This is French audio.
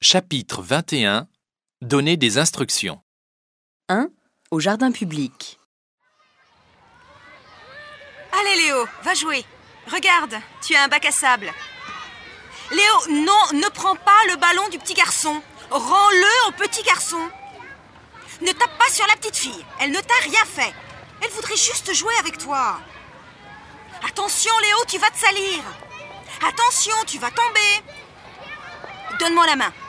Chapitre 21. Donner des instructions. 1. Au jardin public. Allez Léo, va jouer. Regarde, tu as un bac à sable. Léo, non, ne prends pas le ballon du petit garçon. Rends-le au petit garçon. Ne tape pas sur la petite fille. Elle ne t'a rien fait. Elle voudrait juste jouer avec toi. Attention Léo, tu vas te salir. Attention, tu vas tomber. Donne-moi la main.